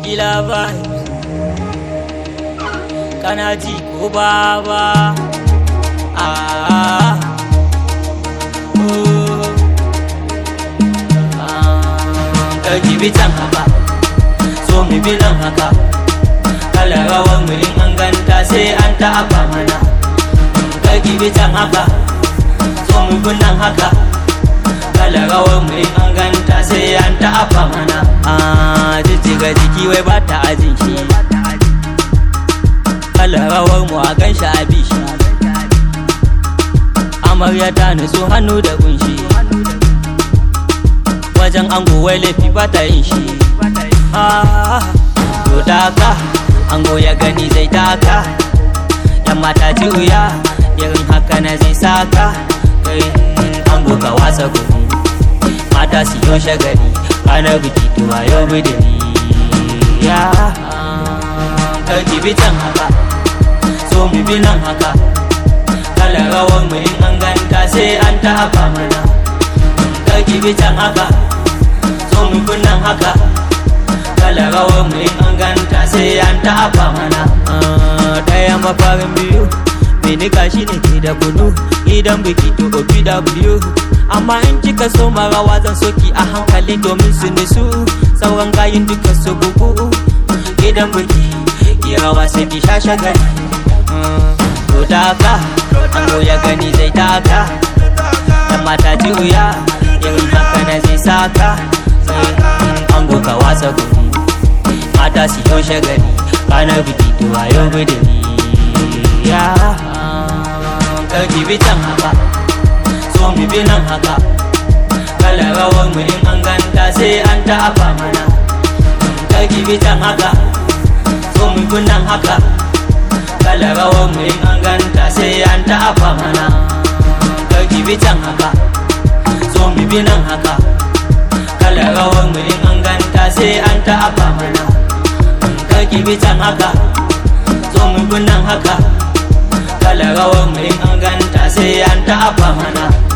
Killer Vibes. Kana ji ko baba? Ɗauki bitan haka, so mu bi nan haka. Kalar rawar mu in an ganta sai an ta'afa mana. Ɗauki bitan haka, so mu bi nan haka. Kalar rawar mu in an ganta sai an ta'afa mana. Jijjiga jiki wai ba ta ajin shi. Kalar rawar mu a gan shi a bishi. Amarya ta nutsu hannu da kunshi. Wajen ango wai laifi ba ta yin shi. To taka ango ya gani zai taka. Yan mata ji wuya irin haka na zai saka. Kai ango ka wasa gudu, mata su yi shagali. Ranar biki tuwa yau bidiri. Ɗauki bitan haka, so mu bi nan haka. Kalar rawar mu in an ganta sai an ta'afa mana. Ɗauki bitan haka, so mu bi nan haka. Kalar rawar mu in an ganta sai an ta'afa mana. Ɗaya mafarin biyu, mai nika shi ne ke da kunu. Idan biki to OPW, amma in kika so marawa zan soki a hankali domin su nisu. Sauran gayin duka su bugu. Idan biki ki rawa sai ki sha shagali. To taka ango ya gani zai taka. Yan mata ji wuya irin haka na zai saka. Ango ka wasa gudu, mata su yi shagali. Ranar biki tuwa yau bidiri. Ɗauki bitan haka, so mu bi nan haka. Kalar rawar mu in an ganta sai an ta'afa mana. Ɗauki bitan haka, so mu bi nan haka. Kalar rawar mu in an ganta sai an ta'afa mana. Ɗauki bitan haka, so mu bi nan haka. Kalar rawar mu in an ganta sai an ta'afa mana. Ɗauki bitan haka, so mu bi nan haka. Kalar rawar mu in an ganta sai an ta'afa mana.